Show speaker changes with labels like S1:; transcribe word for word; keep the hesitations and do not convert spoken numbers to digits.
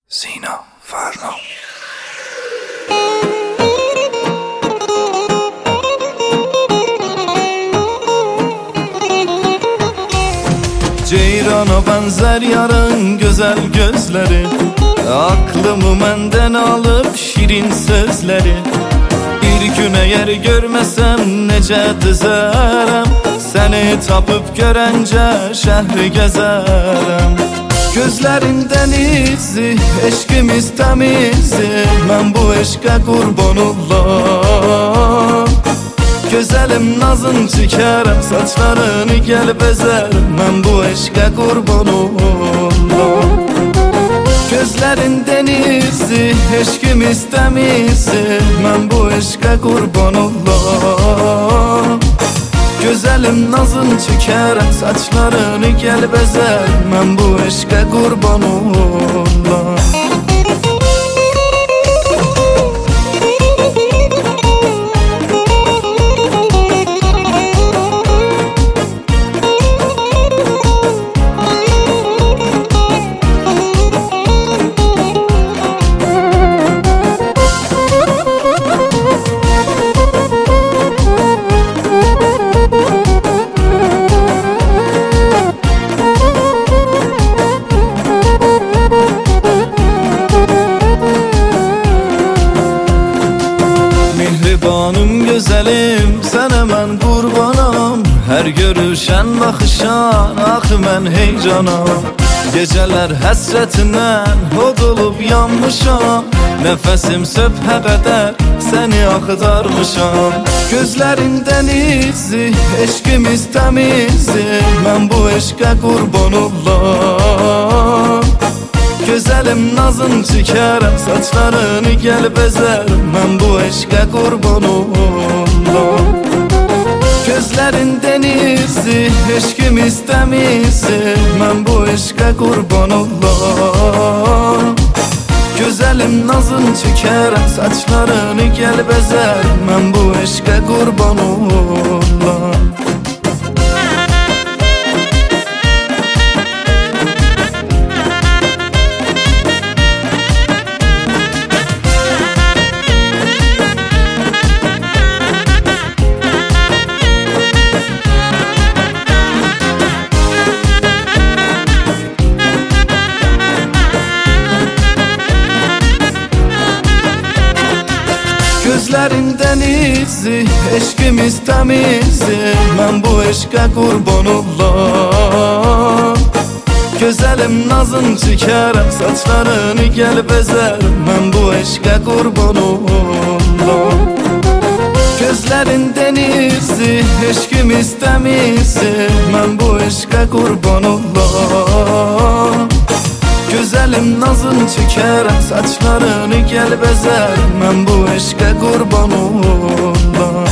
S1: Sina Farno. Ceyrana benzer yarın güzel gözleri, aklımı menden alıp şirin sözleri. Bir gün eğer görmesem nece düzerem, seni tapıp görence şehri gezerem. Gözlerinden izi, eşkimiz temizdi, ben bu eşke kurban olam. Güzelim nazın çekerem, saçlarını gel bezerim, ben bu eşke kurban olam. Gözlerinden izi, eşkimiz temizdi, ben bu eşke kurban olam. Güzelim nazın çekerem, saçlarını gel bezerim, ben bu eşke kurban olam. Mehribanım güzelim, sana ben kurbanam. Her görüşen bakışan, ah ben heyecanam. Geceler hasretinden hodulup yanmışam. Nefesim söbhe kadar seni aktarmışam. Gözlerinden izi, eşkimiz temizdi, ben bu eşke kurban olam. Güzelim nazın çekerem, saçlarını gel bezerim, ben bu eşke kurban olam. Gözlerinden izi, eşkimiz temizdi, ben bu eşke kurban olam. Güzelim nazın çekerem, saçlarını gel bezerim, ben bu eşke kurban olam. Gözlerinden izi, eşkimiz temizdi, ben bu eşke kurban olam. Güzelim nazın çekerem, saçlarını gel bezerim, ben bu eşke kurban olam. Gözlerinden izi, eşkimiz temizdi, ben bu eşke kurban olam. Güzelim nazın çekerem, saçlarını gel bezerim, ben bu eşke kurban olam.